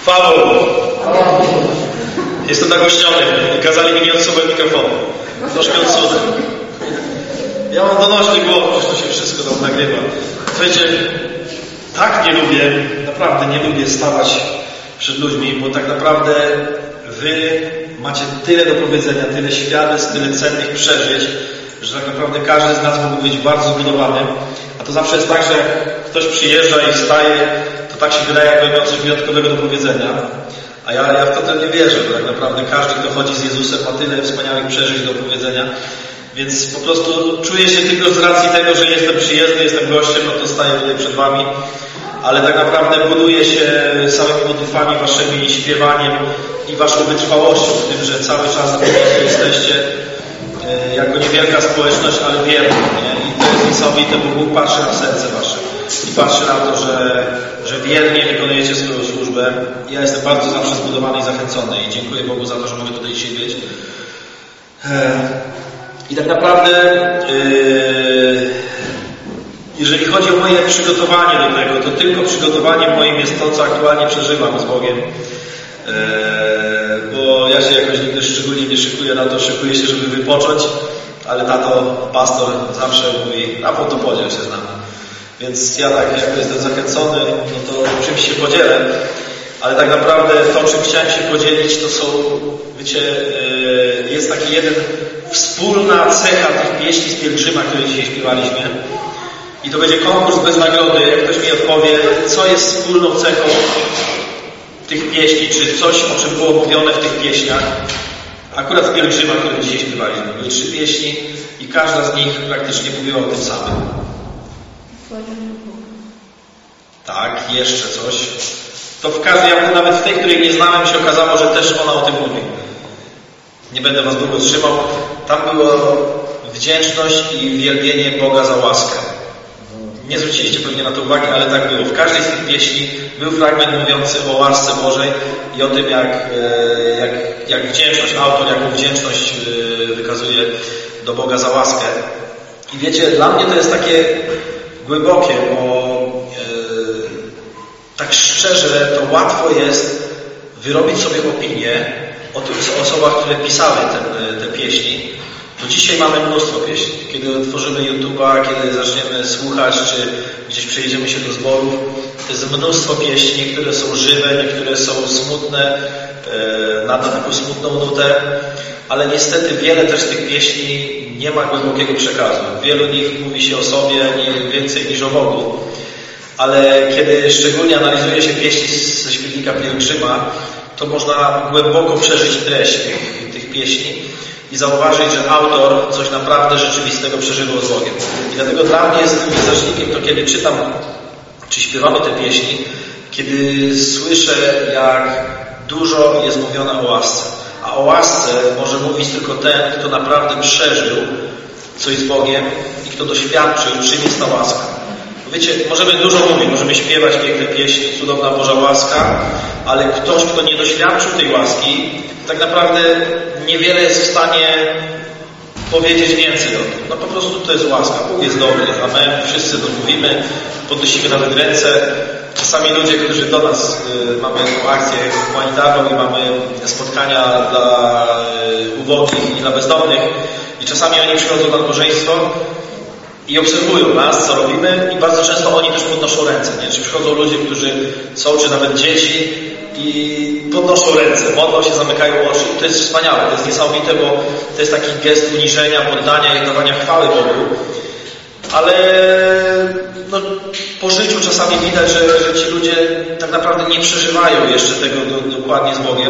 Chwała Bogu. Jestem nagłośniony i kazali mi nie odsuwać mikrofonu. Troszkę odsunę. Ja mam donośny głos, przecież to się wszystko tam nagrywa. Słuchajcie, tak nie lubię, naprawdę nie lubię stawać przed ludźmi, bo tak naprawdę wy macie tyle do powiedzenia, tyle świadectw, tyle cennych przeżyć, że tak naprawdę każdy z nas mógł być bardzo zbudowany. A to zawsze jest tak, że jak ktoś przyjeżdża i wstaje, to tak się wydaje, jakby miał coś wyjątkowego do powiedzenia. A ja w to nie wierzę, bo tak naprawdę każdy, kto chodzi z Jezusem, ma tyle wspaniałych przeżyć do powiedzenia. Więc po prostu czuję się tylko z racji tego, że jestem przyjezdny, jestem gościem, no to staję tutaj przed wami. Ale tak naprawdę buduję się samymi modlitwami waszymi, śpiewaniem i waszą wytrwałością w tym, że cały czas po prostu jesteście jako niewielka społeczność, ale wierni. Nie? I to jest niesamowite, bo Bóg patrzy na serce wasze i patrzy na to, że wiernie wykonujecie swoją służbę. Ja jestem bardzo zawsze zbudowany i zachęcony i dziękuję Bogu za to, że mogę tutaj dzisiaj być. I tak naprawdę jeżeli chodzi o moje przygotowanie do tego, to tylko przygotowanie moim jest to, co aktualnie przeżywam z Bogiem. Bo ja się jakoś nigdy szczególnie nie szykuję na to, szykuję się, żeby wypocząć, ale tato, pastor zawsze mówi, a po to podziel się z nami. Więc ja tak, jak jestem zachęcony, no to czymś się podzielę. Ale tak naprawdę to, czym chciałem się podzielić, to są, wiecie, jest taki jeden wspólna cecha tych pieśni z Pielgrzyma, które dzisiaj śpiewaliśmy. I to będzie konkurs bez nagrody. Jak ktoś mi odpowie, co jest wspólną cechą tych pieśni, czy coś, o czym było mówione w tych pieśniach. Akurat z Pielgrzyma, które dzisiaj śpiewaliśmy. Były 3 pieśni i każda z nich praktycznie mówiła o tym samym. Tak, jeszcze coś. To w każdej, nawet w tej, której nie znałem, się okazało, że też ona o tym mówi. Nie będę was długo trzymał. Tam było wdzięczność i wielbienie Boga za łaskę. Nie zwróciliście pewnie na to uwagi, ale tak było. W każdej z tych pieśni był fragment mówiący o łasce Bożej i o tym, jak wdzięczność, autor jaką wdzięczność wykazuje do Boga za łaskę. I wiecie, dla mnie to jest takie głębokie, bo tak szczerze to łatwo jest wyrobić sobie opinię o tych osobach, które pisały te pieśni. To dzisiaj mamy mnóstwo pieśni. Kiedy otworzymy YouTube'a, kiedy zaczniemy słuchać, czy gdzieś przejedziemy się do zborów, to jest mnóstwo pieśni. Niektóre są żywe, niektóre są smutne, na taką smutną nutę, ale niestety wiele też z tych pieśni nie ma głębokiego przekazu. Wielu nich mówi się o sobie nie więcej niż o Bogu. Ale kiedy szczególnie analizuje się pieśni ze śpiewnika Pielgrzyma, to można głęboko przeżyć treść tych pieśni i zauważyć, że autor coś naprawdę rzeczywistego przeżywał z Bogiem. I dlatego dla mnie jest tym wyznacznikiem to, kiedy czytam, czy śpiewamy te pieśni, kiedy słyszę, jak dużo jest mówione o łasce. A o łasce może mówić tylko ten, kto naprawdę przeżył coś z Bogiem i kto doświadczył, czym jest ta łaska. Wiecie, możemy dużo mówić, możemy śpiewać piękne pieśni, cudowna Boża łaska, ale ktoś, kto nie doświadczył tej łaski, tak naprawdę niewiele jest w stanie powiedzieć więcej o tym. No po prostu to jest łaska. Bóg jest dobry. Amen. Wszyscy to mówimy, podnosimy nawet ręce. Czasami ludzie, którzy do nas mamy tą akcję humanitarną i mamy spotkania dla ubogich i dla bezdomnych i czasami oni przychodzą na nabożeństwo i obserwują nas, co robimy i bardzo często oni też podnoszą ręce. Nie? Czy przychodzą ludzie, którzy są, czy nawet dzieci i podnoszą ręce, modlą się, zamykają oczy. I to jest wspaniałe, to jest niesamowite, bo to jest taki gest uniżenia, poddania i dawania chwały Bogu. Ale no, po życiu czasami widać, że ci ludzie tak naprawdę nie przeżywają jeszcze tego dokładnie z Bogiem,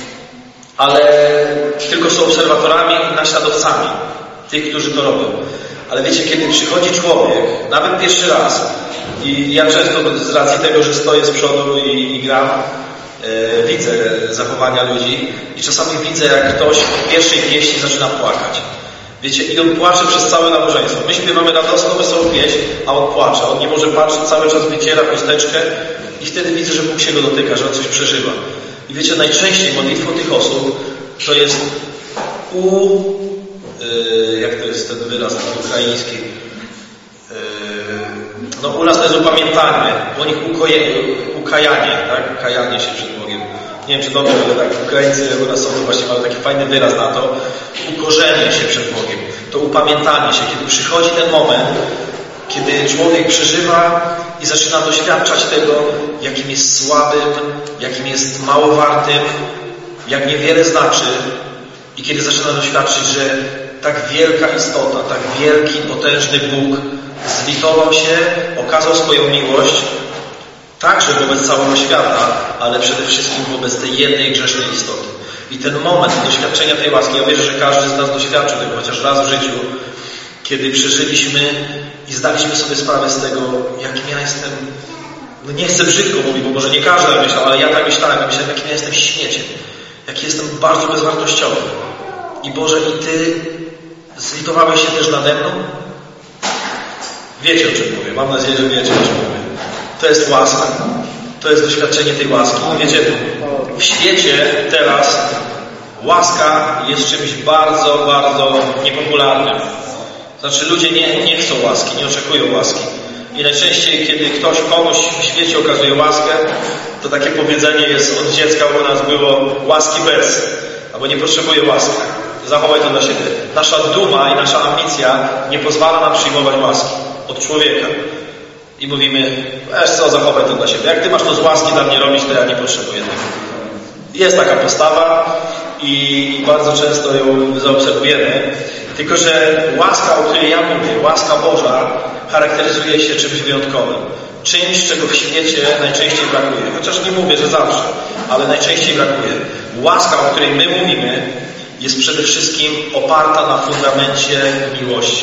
ale tylko są obserwatorami i naśladowcami tych, którzy to robią. Ale wiecie, kiedy przychodzi człowiek, nawet pierwszy raz, i ja często z racji tego, że stoję z przodu i gram, widzę zachowania ludzi i czasami widzę, jak ktoś w pierwszej pieśni zaczyna płakać. Wiecie, i on płacze przez całe nabożeństwo. My śpiewamy radosną, wesołą pieśń, a on płacze. On nie może patrzeć, cały czas wyciera chusteczkę i wtedy widzę, że Bóg się go dotyka, że on coś przeżywa. I wiecie, najczęściej modlitwą tych osób to jest jak to jest ten wyraz ukraiński? No u nas to jest upamiętanie, u nich ukajanie, tak? Kajanie się przed Bogiem. nie wiem czy dobrze, ale tak Ukraińcy u nas są to właśnie mają taki fajny wyraz na to, ukorzenie się przed Bogiem, to upamiętanie się, kiedy przychodzi ten moment, kiedy człowiek przeżywa i zaczyna doświadczać tego, jakim jest słabym, jakim jest małowartym, jak niewiele znaczy i kiedy zaczyna doświadczyć, że tak wielka istota, tak wielki, potężny Bóg zlitował się, okazał swoją miłość także wobec całego świata, ale przede wszystkim wobec tej jednej grzesznej istoty. I ten moment doświadczenia tej łaski, ja wierzę, że każdy z nas doświadczył tego chociaż raz w życiu, kiedy przeżyliśmy i zdaliśmy sobie sprawę z tego, jakim ja jestem, no nie chcę brzydko mówić, bo może nie każdy tak myślał, ale ja tak myślałem, jakim ja jestem śmieciem, jaki jestem bardzo bezwartościowy. I Boże, i Ty zlitowałeś się też nade mną? Wiecie, o czym mówię. Mam nadzieję, że wiecie, o czym mówię. To jest łaska. To jest doświadczenie tej łaski. Wiecie, w świecie teraz łaska jest czymś bardzo, bardzo niepopularnym. Znaczy ludzie nie chcą łaski, nie oczekują łaski. I najczęściej, kiedy ktoś komuś w świecie okazuje łaskę, to takie powiedzenie jest od dziecka u nas było łaski bez, albo nie potrzebuje łaski. Zachowaj to dla siebie. Nasza duma i nasza ambicja nie pozwala nam przyjmować łaski od człowieka. I mówimy, wiesz co, zachowaj to dla siebie. Jak ty masz to z łaski dla mnie robić, to ja nie potrzebuję tego. Jest taka postawa i bardzo często ją zaobserwujemy. Tylko że łaska, o której ja mówię, łaska Boża, charakteryzuje się czymś wyjątkowym. Czymś, czego w świecie najczęściej brakuje. Chociaż nie mówię, że zawsze, ale najczęściej brakuje. Łaska, o której my mówimy, jest przede wszystkim oparta na fundamencie miłości.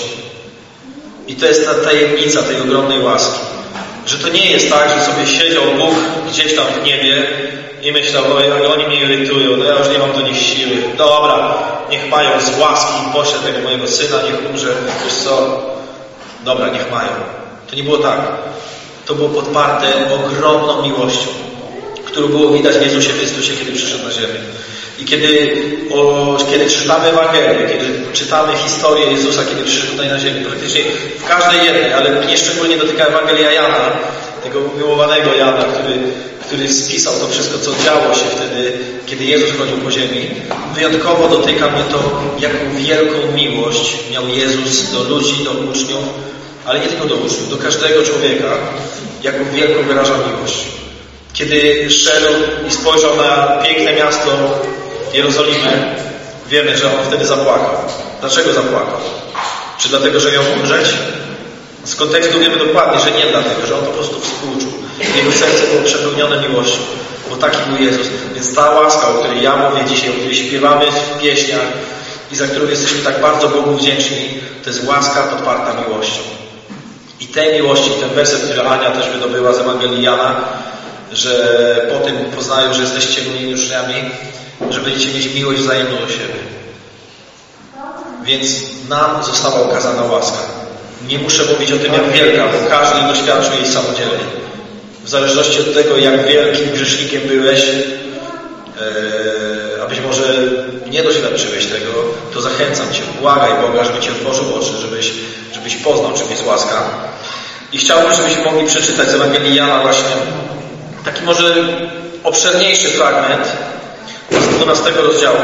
I to jest ta tajemnica tej ogromnej łaski. Że to nie jest tak, że sobie siedział Bóg gdzieś tam w niebie i myślał, no oni mnie irytują, no ja już nie mam do nich siły. Dobra, niech mają z łaski i pośle tego mojego syna, niech umrze, wiesz co? Dobra, niech mają. To nie było tak. To było podparte ogromną miłością, którą było widać w Jezusie Chrystusie, kiedy przyszedł na ziemię. I kiedy czytamy Ewangelię, kiedy czytamy historię Jezusa, kiedy przyszedł tutaj na ziemię, praktycznie w każdej jednej, ale mnie szczególnie dotyka Ewangelia Jana, tego umiłowanego Jana, który spisał to wszystko, co działo się wtedy, kiedy Jezus chodził po ziemi. Wyjątkowo dotyka mnie to, jaką wielką miłość miał Jezus do ludzi, do uczniów, ale nie tylko do uczniów, do każdego człowieka, jaką wielką wyraża miłość. Kiedy szedł i spojrzał na piękne miasto Jerozolimę, wiemy, że on wtedy zapłakał. Dlaczego zapłakał? Czy dlatego, że miał umrzeć? Z kontekstu wiemy dokładnie, że nie dlatego, że on po prostu współczuł. Jego serce było przepełnione miłością, bo taki był Jezus. Więc ta łaska, o której ja mówię dzisiaj, o której śpiewamy w pieśniach i za którą jesteśmy tak bardzo Bogu wdzięczni, to jest łaska podparta miłością. I tej miłości, ten werset, który Ania też wydobyła z Ewangelii Jana, że po tym poznają, że jesteście moimi uczniami, że będziecie mieć miłość wzajemną do siebie. Więc nam została okazana łaska. Nie muszę mówić o tym, jak wielka, bo każdy doświadczył jej samodzielnie. W zależności od tego, jak wielkim grzesznikiem byłeś, a być może nie doświadczyłeś tego, to zachęcam Cię, błagaj Boga, żeby Ci otworzył oczy, żebyś poznał, czym jest łaska. I chciałbym, żebyśmy mogli przeczytać z Ewangelii Jana właśnie taki może obszerniejszy fragment z 12 rozdziału.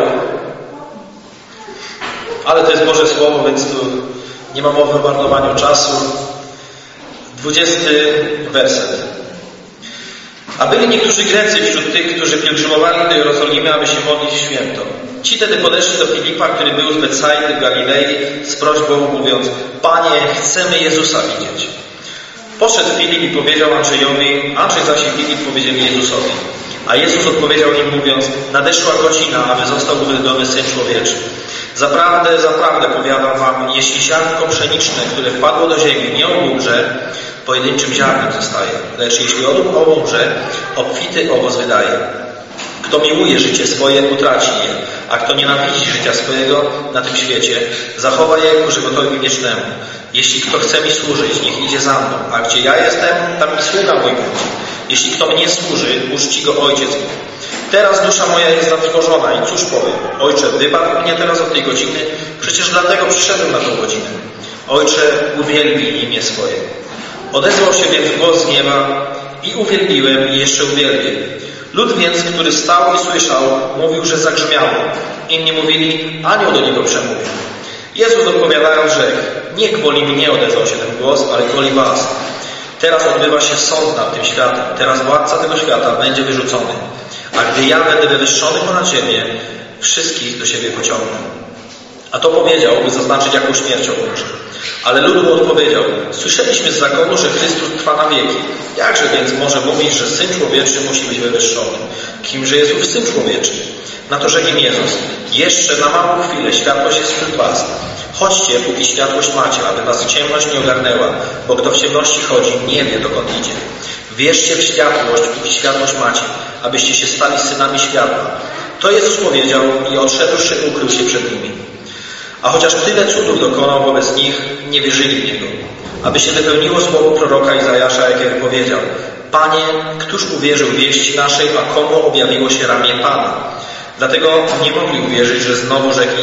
Ale to jest Boże Słowo, więc tu nie ma mowy o marnowaniu czasu. 20 werset. A byli niektórzy Grecy wśród tych, którzy pielgrzymowali do Jerozolimy, aby się modlić w święto. Ci tedy podeszli do Filipa, który był z Betsajdy w Galilei, z prośbą mówiąc: Panie, chcemy Jezusa widzieć. Poszedł Filip i powiedział Andrzejowi, Andrzej zaś i Filip powiedzieli Jezusowi. A Jezus odpowiedział im mówiąc: nadeszła godzina, aby został uwielbiony Syn Człowieczy. Zaprawdę, zaprawdę powiadam wam, jeśli ziarnko pszeniczne, które wpadło do ziemi, nie obumrze, pojedynczym ziarnem zostaje. Lecz jeśli obumrze, obfity owoc wydaje. Kto miłuje życie swoje, utraci je, a kto nienawidzi życia swojego na tym świecie, zachowa je ku żywotowi wiecznemu. Jeśli kto chce mi służyć, niech idzie za mną, a gdzie ja jestem, tam i sługa mój będzie. Jeśli kto mnie służy, uczci go Ojciec mój. Teraz dusza moja jest zatrwożona i cóż powiem? Ojcze, wybaw mnie teraz od tej godziny, przecież dlatego przyszedłem na tą godzinę. Ojcze, uwielbij imię swoje. Odezwał się więc głos z nieba i uwielbiłem i jeszcze uwielbię. Lud więc, który stał i słyszał, mówił, że zagrzmiało. Inni mówili, anioł do niego przemówił. Jezus odpowiadając rzekł, nie gwoli mnie odezwał się ten głos, ale gwoli was. Teraz odbywa się sąd nad tym światem. Teraz władca tego świata będzie wyrzucony. A gdy ja będę wywyższony ponad ziemię, wszystkich do siebie pociągnę. A to powiedział, by zaznaczyć, jaką śmiercią umrze. Ale lud mu odpowiedział, słyszeliśmy z zakonu, że Chrystus trwa na wieki. Jakże więc może mówić, że Syn Człowieczy musi być wywyższony? Kimże jest ów Syn Człowieczy? Na to rzekł im Jezus, jeszcze na małą chwilę światłość jest wśród was. Chodźcie, póki światłość macie, aby was ciemność nie ogarnęła, bo kto w ciemności chodzi, nie wie, dokąd idzie. Wierzcie w światłość, póki światłość macie, abyście się stali synami światła. To Jezus powiedział i odszedłszy ukrył się przed nimi. A chociaż tyle cudów dokonał wobec nich, nie wierzyli w Niego. Aby się wypełniło słowo proroka Izajasza, jakie powiedział, Panie, któż uwierzył wieści naszej, a komu objawiło się ramię Pana? Dlatego nie mogli uwierzyć, że znowu rzekł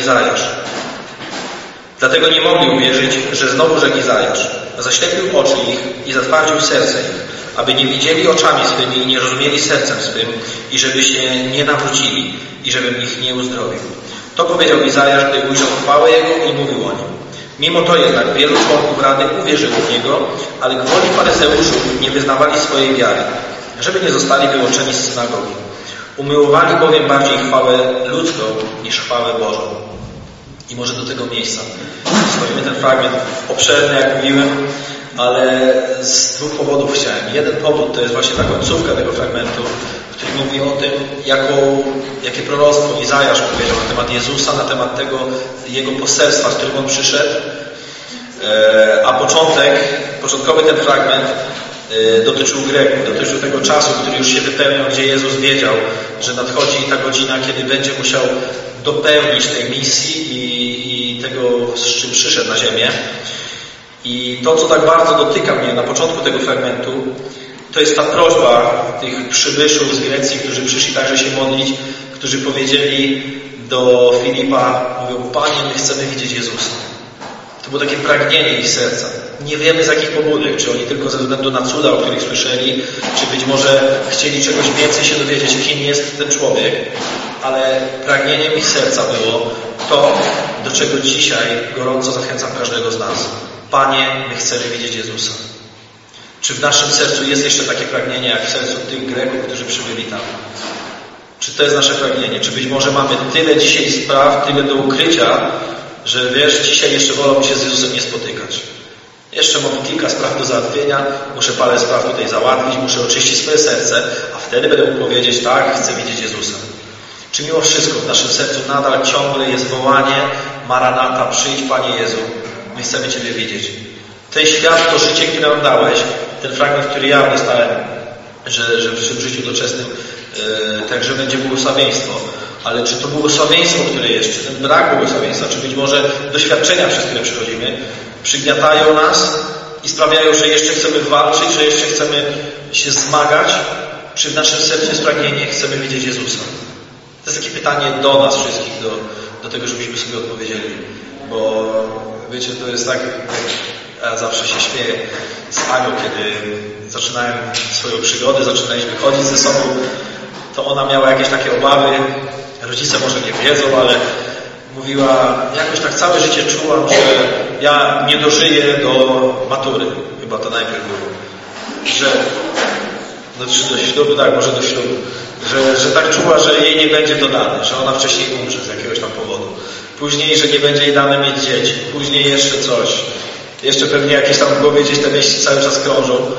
Izajasz. Zaślepił oczy ich i zatwardził serce ich, aby nie widzieli oczami swymi i nie rozumieli sercem swym i żeby się nie nawrócili i żebym ich nie uzdrowił. To powiedział Izajasz, gdy ujrzał chwałę Jego i mówił o Nim. Mimo to jednak wielu członków Rady uwierzyło w Niego, ale gwoli faryzeuszów nie wyznawali swojej wiary, żeby nie zostali wyłączeni z synagogi. Umiłowali bowiem bardziej chwałę ludzką niż chwałę Bożą. I może do tego miejsca. Swoimy ten fragment obszerny, jak mówiłem, ale z dwóch powodów chciałem. Jeden powód to jest właśnie ta końcówka tego fragmentu, który mówi o tym, jakie proroctwo Izajasz powiedział na temat Jezusa, na temat tego Jego poselstwa, z którym On przyszedł. A początkowy ten fragment dotyczył Greków, dotyczył tego czasu, który już się wypełniał, gdzie Jezus wiedział, że nadchodzi ta godzina, kiedy będzie musiał dopełnić tej misji i tego, z czym przyszedł na ziemię. I to, co tak bardzo dotyka mnie na początku tego fragmentu, to jest ta prośba tych przybyszów z Grecji, którzy przyszli także się modlić, którzy powiedzieli do Filipa, mówią, Panie, my chcemy widzieć Jezusa. To było takie pragnienie ich serca. Nie wiemy z jakich pobudek, czy oni tylko ze względu na cuda, o których słyszeli, czy być może chcieli czegoś więcej się dowiedzieć, kim jest ten człowiek. Ale pragnieniem ich serca było to, do czego dzisiaj gorąco zachęcam każdego z nas. Panie, my chcemy widzieć Jezusa. Czy w naszym sercu jest jeszcze takie pragnienie, jak w sercu tych Greków, którzy przybyli tam? Czy to jest nasze pragnienie? Czy być może mamy tyle dzisiaj spraw, tyle do ukrycia, że wiesz, dzisiaj jeszcze wolałbym się z Jezusem nie spotykać. Jeszcze mam kilka spraw do załatwienia, muszę parę spraw tutaj załatwić, muszę oczyścić swoje serce, a wtedy będę mógł powiedzieć, tak, chcę widzieć Jezusa. Czy mimo wszystko w naszym sercu nadal ciągle jest wołanie, Maranata, przyjdź Panie Jezu, my chcemy Ciebie widzieć. Ten świat, to życie, które nam dałeś, ten fragment, który ja dostałem, że w życiu doczesnym także będzie błogosławieństwo. Ale czy to błogosławieństwo, które jest, czy ten brak błogosławieństwa, czy być może doświadczenia, przez które przechodzimy, przygniatają nas i sprawiają, że jeszcze chcemy walczyć, że jeszcze chcemy się zmagać, czy w naszym sercu jest pragnienie, chcemy widzieć Jezusa? To jest takie pytanie do nas wszystkich, do tego, żebyśmy sobie odpowiedzieli. Bo wiecie, to jest tak, ja zawsze się śmieję z Anią, kiedy zaczynałem swoją przygodę, zaczynaliśmy chodzić ze sobą, to ona miała jakieś takie obawy, rodzice może nie wiedzą, ale mówiła, jakoś tak całe życie czułam, że ja nie dożyję do matury. Chyba to najpierw było. Że do ślubu, tak, może do ślubu. Że tak czuła, że jej nie będzie to dane, że ona wcześniej umrze z jakiegoś tam powodu. Później, że nie będzie jej dane mieć dzieci. Później jeszcze coś. Jeszcze pewnie jakieś tam w głowie gdzieś te myśli cały czas krążą.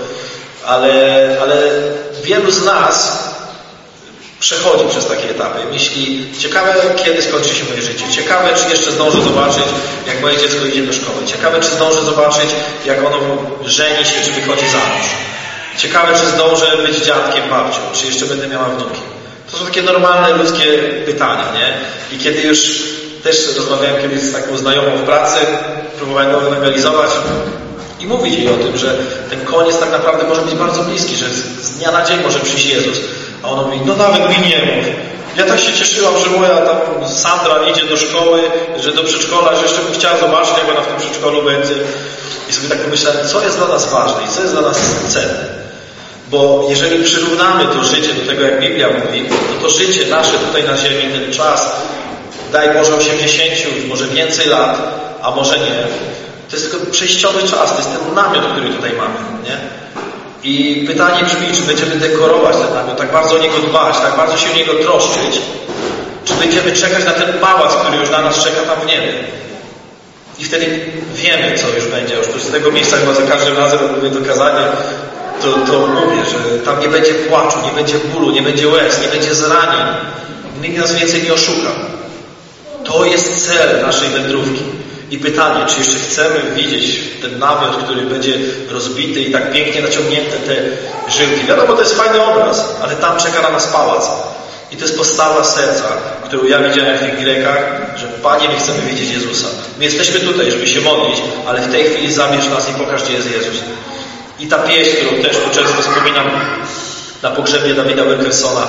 Ale wielu z nas przechodzi przez takie etapy. Myśli, ciekawe, kiedy skończy się moje życie. Ciekawe, czy jeszcze zdążę zobaczyć, jak moje dziecko idzie do szkoły. Ciekawe, czy zdążę zobaczyć, jak ono żeni się, czy wychodzi za mąż. Ciekawe, czy zdążę być dziadkiem, babcią, czy jeszcze będę miała wnuki. To są takie normalne ludzkie pytania, nie? I kiedy już też rozmawiałem kiedyś z taką znajomą w pracy, próbowałem ją ewangelizować i mówić jej o tym, że ten koniec tak naprawdę może być bardzo bliski, że z dnia na dzień może przyjść Jezus. A ona mówi, no nawet mi nie mów. Ja tak się cieszyłam, że moja tam Sandra idzie do szkoły, że do przedszkola, że jeszcze bym chciała zobaczyć, jak ona w tym przedszkolu będzie. I sobie tak pomyślałem, co jest dla nas ważne i co jest dla nas cenne. Bo jeżeli przyrównamy to życie do tego, jak Biblia mówi, to życie nasze tutaj na ziemi, ten czas, daj Boże 80, może więcej lat, a może nie, to jest tylko przejściowy czas, to jest ten namiot, który tutaj mamy, nie? I pytanie brzmi, czy będziemy dekorować ten namiot, tak bardzo o niego dbać, tak bardzo się o niego troszczyć, czy będziemy czekać na ten pałac, który już na nas czeka tam w niebie. I wtedy wiemy, co już będzie. Już z tego miejsca chyba za każdym razem, jak mówię to kazanie, to mówię, że tam nie będzie płaczu, nie będzie bólu, nie będzie łez, nie będzie zranień. Nikt nas więcej nie oszuka. To jest cel naszej wędrówki. I pytanie, czy jeszcze chcemy widzieć ten namiot, który będzie rozbity i tak pięknie naciągnięte te żyłki. Wiadomo, to jest fajny obraz, ale tam czeka na nas pałac. I to jest postawa serca, którą ja widziałem w tych Grekach, że Panie, my chcemy widzieć Jezusa. My jesteśmy tutaj, żeby się modlić, ale w tej chwili zabierz nas i pokaż, gdzie jest Jezus. I ta pieśń, którą też tu często wspominam na pogrzebie Dawida Wilkersona,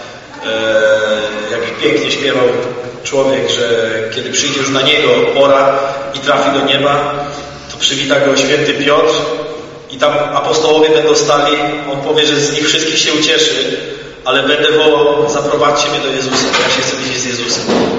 jak pięknie śpiewał człowiek, że kiedy przyjdzie już na niego pora i trafi do nieba, to przywita go święty Piotr i tam apostołowie będą stali, on powie, że z nich wszystkich się ucieszy, ale będę wołał, zaprowadźcie mnie do Jezusa, bo ja się chcę widzieć z Jezusem.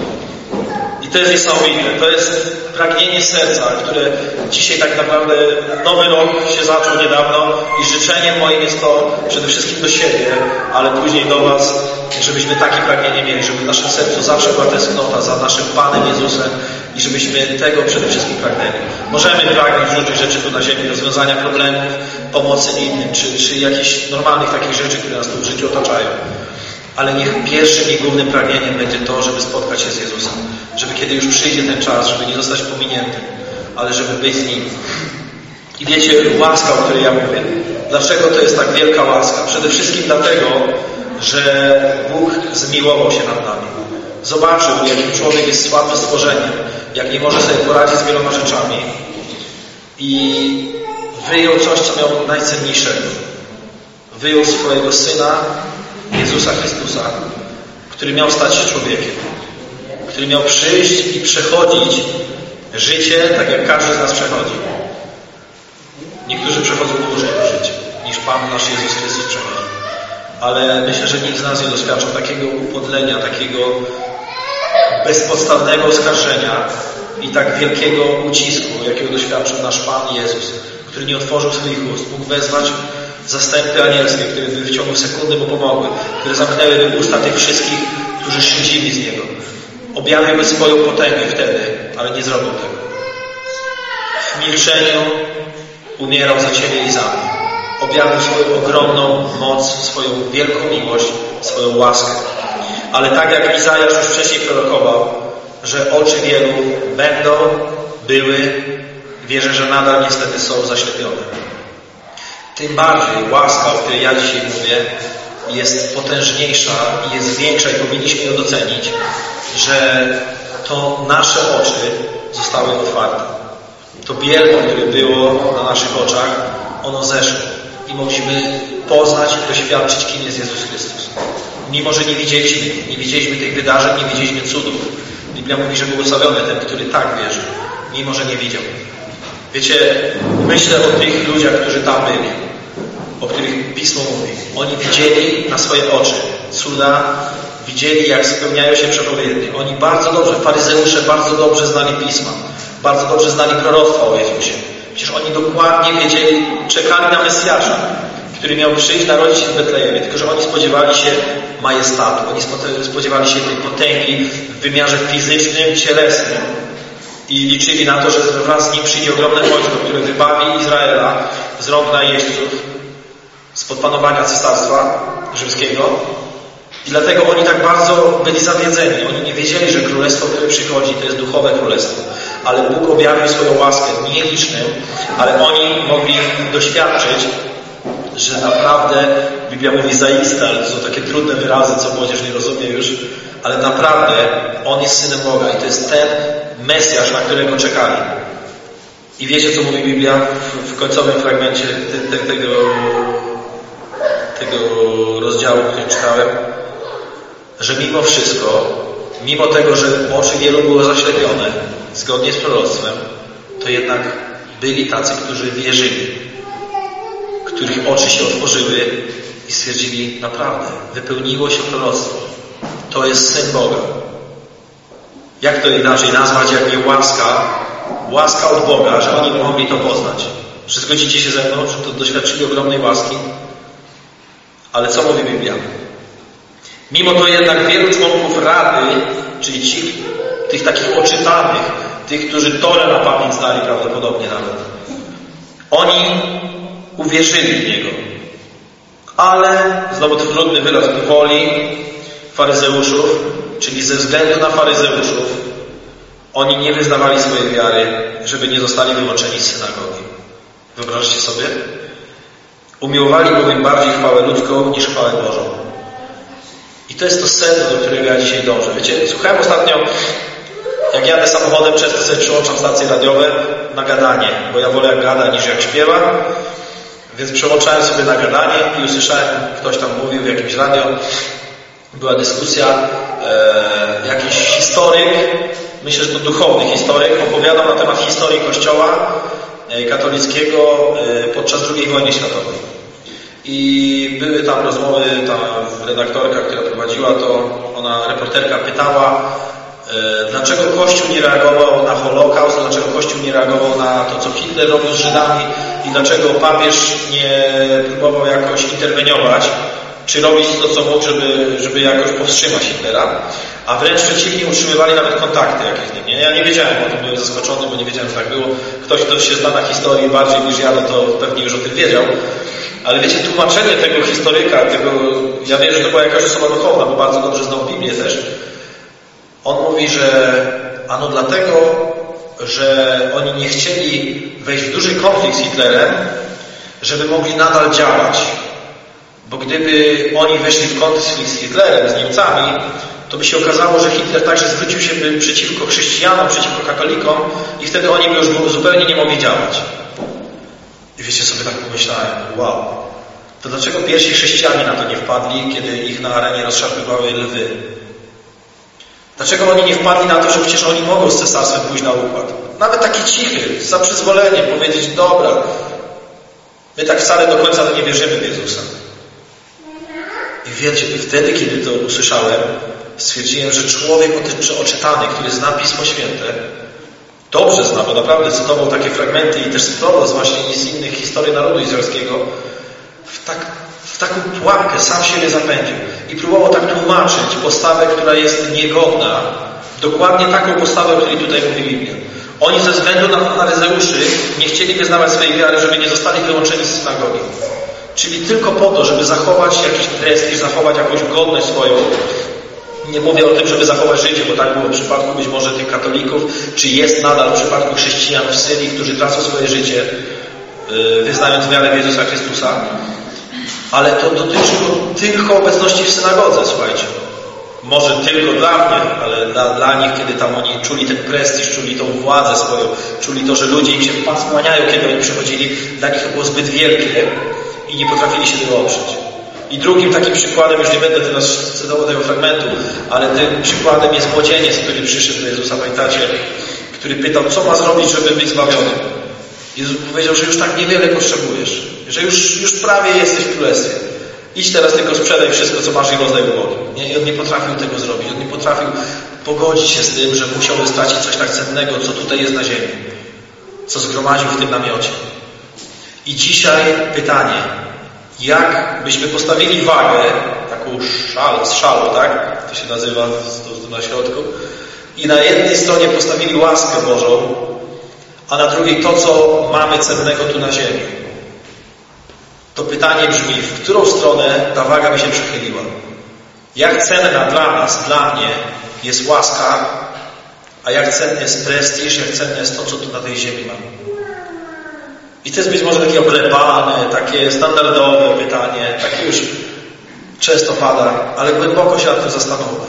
I to jest niesamowite. To jest pragnienie serca, które dzisiaj tak naprawdę nowy rok się zaczął niedawno i życzeniem moim jest to przede wszystkim do siebie, ale później do Was, żebyśmy takie pragnienie mieli, żeby w naszym sercu zawsze była tęsknota za naszym Panem Jezusem i żebyśmy tego przede wszystkim pragnęli. Możemy pragnąć różnych rzeczy tu na ziemi, rozwiązania problemów, pomocy innym, czy jakichś normalnych takich rzeczy, które nas tu w życiu otaczają. Ale niech pierwszym i głównym pragnieniem będzie to, żeby spotkać się z Jezusem. Żeby kiedy już przyjdzie ten czas, żeby nie zostać pominiętym, ale żeby być z Nim. I wiecie, łaska, o której ja mówię. Dlaczego to jest tak wielka łaska? Przede wszystkim dlatego, że Bóg zmiłował się nad nami. Zobaczył, jakim człowiek jest słabym stworzeniem, jak nie może sobie poradzić z wieloma rzeczami. I wyjął coś, co miał najcenniejszego. Wyjął swojego Syna, Jezusa Chrystusa, który miał stać się człowiekiem, który miał przyjść i przechodzić życie tak, jak każdy z nas przechodzi. Niektórzy przechodzą dłużej życie, niż Pan nasz Jezus Chrystus przechodzi. Ale myślę, że nikt z nas nie doświadczył takiego upodlenia, takiego bezpodstawnego oskarżenia i tak wielkiego ucisku, jakiego doświadczył nasz Pan Jezus, który nie otworzył swoich ust. Mógł wezwać zastępy anielskie, które by w ciągu sekundy mu pomogły, które zamknęłyby usta tych wszystkich, którzy szydzili z Niego. Objawiłby swoją potęgę wtedy, ale nie zrobił tego. W milczeniu umierał za Ciebie i za mnie. Objawił swoją ogromną moc, swoją wielką miłość, swoją łaskę. Ale tak jak Izajasz już wcześniej prorokował, że oczy wielu będą, były, wierzę, że nadal niestety są zaślepione. Tym bardziej łaska, o której ja dzisiaj mówię, jest potężniejsza i jest większa i powinniśmy ją docenić, że to nasze oczy zostały otwarte. To bielmo, które było na naszych oczach, ono zeszło i mogliśmy poznać i doświadczyć, kim jest Jezus Chrystus. Mimo, że nie widzieliśmy tych wydarzeń, nie widzieliśmy cudów. Biblia mówi, że błogosławiony ten, który tak wierzy, mimo, że nie widział. Wiecie, myślę o tych ludziach, którzy tam byli, o których Pismo mówi. Oni widzieli na swoje oczy cuda, widzieli, jak spełniają się przepowiednie. Oni bardzo dobrze, faryzeusze bardzo dobrze znali Pisma, bardzo dobrze znali proroctwa o Jezusie. Przecież oni dokładnie wiedzieli, czekali na Mesjasza, który miał przyjść, narodzić się w Betlejemie. Tylko że oni spodziewali się majestatu, oni spodziewali się tej potęgi w wymiarze fizycznym, cielesnym. I liczyli na to, że wraz z nim przyjdzie ogromne wojsko, które wybawi Izraela z rąk najeźdźców, spod panowania cesarstwa rzymskiego. I dlatego oni tak bardzo byli zawiedzeni. Oni nie wiedzieli, że królestwo, które przychodzi, to jest duchowe królestwo. Ale Bóg objawił swoją łaskę nielicznym, ale oni mogli doświadczyć, że naprawdę, Biblia mówi zaiste, ale to są takie trudne wyrazy, co młodzież nie rozumie już, ale naprawdę On jest Synem Boga i to jest ten Mesjasz, na którego czekali. I wiecie, co mówi Biblia w końcowym fragmencie tego rozdziału, który czytałem? Że mimo wszystko, mimo tego, że oczy wielu było zaślepione, zgodnie z proroctwem, to jednak byli tacy, którzy wierzyli. których oczy się otworzyły i stwierdzili, naprawdę, wypełniło się proroctwo. To jest Syn Boga. Jak to inaczej nazwać, jak nie łaska od Boga, że oni mogli to poznać. Czy zgodzicie się ze mną, że to doświadczyli ogromnej łaski? Ale co mówi Biblia? Mimo to jednak wielu członków Rady, czyli tych takich oczytanych, tych, którzy Torę na pamięć znali prawdopodobnie nawet, oni uwierzyli w Niego. Ale, znowu ten trudny wyraz, woli faryzeuszów, czyli ze względu na faryzeuszów, oni nie wyznawali swojej wiary, żeby nie zostali wyłączeni z synagogi. Wyobraźcie sobie? Umiłowali bowiem bardziej chwałę ludzką niż chwałę Bożą. I to jest to sedno, do którego ja dzisiaj dążę. Wiecie, słuchałem ostatnio, jak jadę samochodem, często sobie przyłączam stacje radiowe na gadanie, bo ja wolę jak gada niż jak śpiewa, więc przełączałem sobie na gadanie i usłyszałem, ktoś tam mówił w jakimś radio, była dyskusja, jakiś historyk, myślę, że to duchowny historyk, opowiadał na temat historii Kościoła katolickiego podczas II wojny światowej. I były tam rozmowy, ta redaktorka, która prowadziła to, reporterka pytała, dlaczego Kościół nie reagował na Holokaust, dlaczego Kościół nie reagował na to, co Hitler robił z Żydami i dlaczego papież nie próbował jakoś interweniować, czy robić to, co mógł, żeby jakoś powstrzymać Hitlera, a wręcz przeciwnie, utrzymywali nawet kontakty jakieś z nim. Nie? Ja nie wiedziałem o tym, byłem zaskoczony, bo nie wiedziałem, że tak było. Ktoś, kto się zna na historii bardziej niż ja, no to pewnie już o tym wiedział. Ale wiecie, tłumaczenie tego historyka, ja wiem, że to była jakaś osoba duchowna, bo bardzo dobrze znał Biblię też. On mówi, że ano dlatego, że oni nie chcieli wejść w duży konflikt z Hitlerem, żeby mogli nadal działać. Bo gdyby oni weszli w konflikt z Hitlerem, z Niemcami, to by się okazało, że Hitler także zwrócił się przeciwko chrześcijanom, przeciwko katolikom i wtedy oni by już zupełnie nie mogli działać. I wiecie, sobie tak pomyślałem, wow, to dlaczego pierwsi chrześcijanie na to nie wpadli, kiedy ich na arenie rozszarpywały lwy? Dlaczego oni nie wpadli na to, że przecież oni mogą z cesarstwem pójść na układ? Nawet taki cichy, za przyzwoleniem, powiedzieć, dobra, my tak wcale do końca nie wierzymy w Jezusa. I wiecie, wtedy, kiedy to usłyszałem, stwierdziłem, że człowiek oczytany, który zna Pismo Święte, dobrze zna, bo naprawdę cytował takie fragmenty i też sprawdzał właśnie z innych historii narodu izraelskiego, w taką pułapkę sam siebie zapędził i próbował tak tłumaczyć postawę, która jest niegodna, dokładnie taką postawę, o której tutaj mówi Biblia. Oni ze względu na faryzeuszy nie chcieli wyznawać swojej wiary, żeby nie zostali wyłączeni z synagogi. Czyli tylko po to, żeby zachować jakiś prestiż, zachować jakąś godność swoją. Nie mówię o tym, żeby zachować życie, bo tak było w przypadku być może tych katolików, czy jest nadal w przypadku chrześcijan w Syrii, którzy tracą swoje życie, wyznając wiarę w Jezusa Chrystusa. Ale to dotyczyło tylko obecności w synagodze, słuchajcie. Może tylko dla mnie, ale dla nich, kiedy tam oni czuli ten prestiż, czuli tą władzę swoją, czuli to, że ludzie im się skłaniają, kiedy oni przychodzili, dla nich to było zbyt wielkie i nie potrafili się tego oprzeć. I drugim takim przykładem, już nie będę teraz cytował tego fragmentu, ale tym przykładem jest młodzieniec, który przyszedł do Jezusa, pamiętacie, który pytał, co ma zrobić, żeby być zbawionym. Jezus powiedział, że już tak niewiele potrzebujesz, że już prawie jesteś w królestwie. Idź teraz tylko sprzedaj wszystko, co masz i rozdaj ubogim. I on nie potrafił tego zrobić. On nie potrafił pogodzić się z tym, że musiałby stracić coś tak cennego, co tutaj jest na ziemi. Co zgromadził w tym namiocie. I dzisiaj pytanie, jak byśmy postawili wagę, taką szalę, tak? To się nazywa na środku. I na jednej stronie postawili łaskę Bożą, a na drugiej to, co mamy cennego tu na ziemi. To pytanie brzmi, w którą stronę ta waga by się przychyliła? Jak cenna dla nas, dla mnie jest łaska, a jak cenny jest prestiż, jak cenne jest to, co tu na tej ziemi mamy? I to jest być może takie oklepane, takie standardowe pytanie, takie już często pada, ale głęboko się nad tym zastanówmy.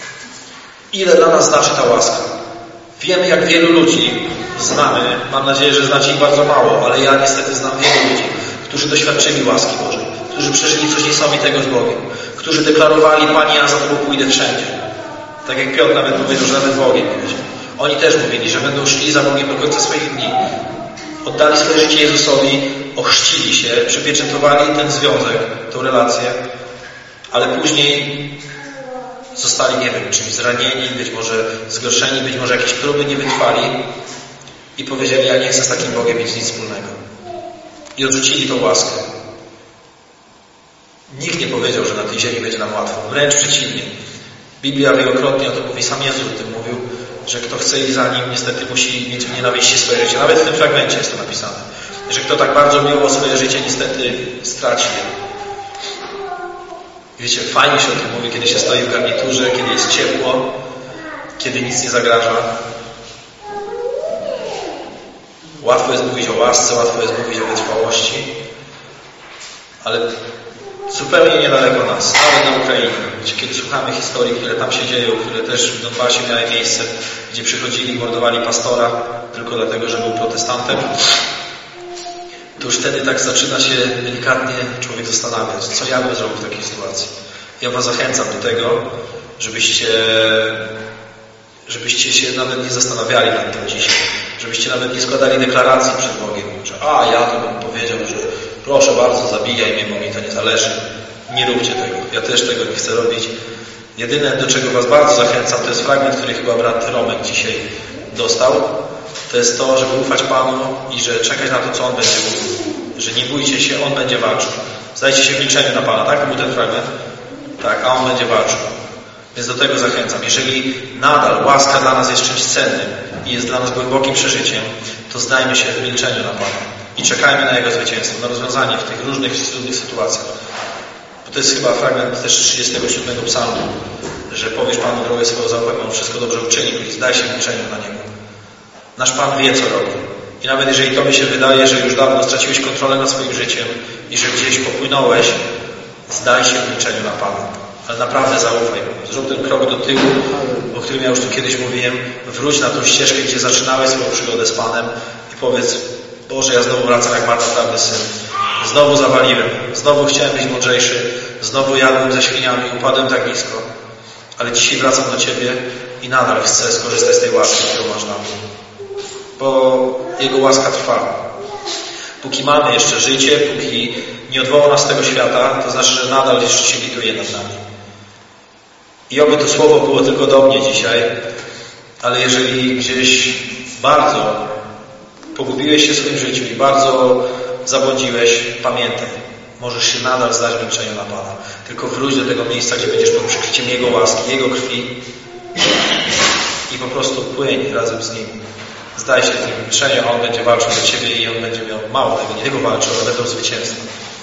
Ile dla nas znaczy ta łaska? Wiemy, jak wielu ludzi znamy, mam nadzieję, że znacie ich bardzo mało, ale ja niestety znam wielu ludzi, którzy doświadczyli łaski Bożej, którzy przeżyli coś niesamowitego z Bogiem, którzy deklarowali, Panie, ja za Tobą pójdę wszędzie. Tak jak Piotr nawet powiedział, że nawet w ogień pójdzie. Oni też mówili, że będą szli za Bogiem do końca swoich dni. Oddali swoje życie Jezusowi, ochrzcili się, przypieczętowali ten związek, tą relację, ale później zostali, nie wiem, czymś zranieni, być może zgorszeni, być może jakieś próby nie wytrwali i powiedzieli, ja nie chcę z takim Bogiem mieć nic wspólnego. I odrzucili tą łaskę. Nikt nie powiedział, że na tej ziemi będzie nam łatwo. Wręcz przeciwnie. Biblia wielokrotnie o tym mówi, sam Jezus o tym mówił, że kto chce iść za Nim, niestety musi mieć w nienawiści swoje życie. Nawet w tym fragmencie jest to napisane. Że kto tak bardzo miłował swoje życie, niestety straci je. Wiecie, fajnie się o tym mówi, kiedy się stoi w garniturze, kiedy jest ciepło, kiedy nic nie zagraża. Łatwo jest mówić o łasce, łatwo jest mówić o wytrwałości, ale zupełnie niedaleko nas, nawet na Ukrainie, kiedy słuchamy historii, które tam się dzieją, które też w Donbasie miały miejsce, gdzie przychodzili i mordowali pastora tylko dlatego, że był protestantem, to już wtedy tak zaczyna się delikatnie człowiek zastanawiać, co ja bym zrobił w takiej sytuacji. Ja was zachęcam do tego, żebyście się nawet nie zastanawiali nad tym dzisiaj. Żebyście nawet nie składali deklaracji przed Bogiem, że ja to bym powiedział, że proszę bardzo, zabijaj mnie, bo mi to nie zależy. Nie róbcie tego. Ja też tego nie chcę robić. Jedyne, do czego was bardzo zachęcam, to jest fragment, który chyba brat Romek dzisiaj dostał. To jest to, żeby ufać Panu i że czekać na to, co On będzie mówił. Że nie bójcie się, On będzie walczył. Zdajcie się w milczeniu na Pana, tak? To był ten fragment? Tak, a On będzie walczył. Więc do tego zachęcam. Jeżeli nadal łaska dla nas jest czymś cennym i jest dla nas głębokim przeżyciem, to zdajmy się w milczeniu na Pana i czekajmy na Jego zwycięstwo, na rozwiązanie w tych różnych trudnych sytuacjach. Bo to jest chyba fragment też 37 psalmu, że powiesz Panu drogę swoją zapewne, On wszystko dobrze uczyni i zdaj się w milczeniu na Niego. Nasz Pan wie, co robi. I nawet jeżeli tobie się wydaje, że już dawno straciłeś kontrolę nad swoim życiem i że gdzieś popłynąłeś, zdaj się w milczeniu na Pana. Ale naprawdę zaufaj. Zrób ten krok do tyłu, o którym ja już tu kiedyś mówiłem. Wróć na tą ścieżkę, gdzie zaczynałeś swoją przygodę z Panem i powiedz, Boże, ja znowu wracam jak marnotrawny syn. Znowu zawaliłem. Znowu chciałem być mądrzejszy. Znowu jadłem ze świniami. Upadłem tak nisko. Ale dzisiaj wracam do Ciebie i nadal chcę skorzystać z tej łaski, którą masz na mnie. Bo Jego łaska trwa. Póki mamy jeszcze życie, póki nie odwoła nas z tego świata, to znaczy, że nadal jeszcze się lituje nad nami. I oby to słowo było tylko do mnie dzisiaj, ale jeżeli gdzieś bardzo pogubiłeś się w swoim życiu i bardzo zabłądziłeś, pamiętaj, możesz się nadal zdać w milczeniu na Pana. Tylko wróć do tego miejsca, gdzie będziesz pod przykryciem Jego łaski, Jego krwi i po prostu płyń razem z Nim. Zdaj się w tym milczeniu, a On będzie walczył do Ciebie i On będzie miał mało tego, nie tylko walczył, ale będą zwycięstwa.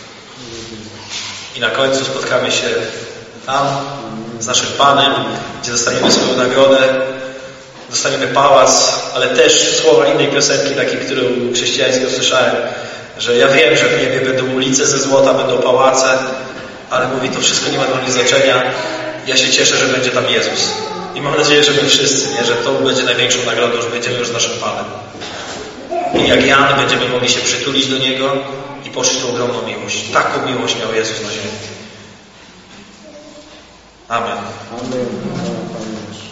I na końcu spotkamy się tam z naszym Panem, gdzie dostaniemy swoją nagrodę, dostaniemy pałac, ale też słowa innej piosenki, takiej, którą chrześcijańsko słyszałem, że ja wiem, że w niebie będą ulice ze złota, będą pałace, ale mówi, to wszystko nie ma dla mnie znaczenia. Ja się cieszę, że będzie tam Jezus. I mam nadzieję, że my wszyscy, nie? Że to będzie największą nagrodą, że będziemy już z naszym Panem. I jak Jan będziemy mogli się przytulić do Niego i poczuć tą ogromną miłość. Taką miłość miał Jezus na ziemi. Amen. Amen.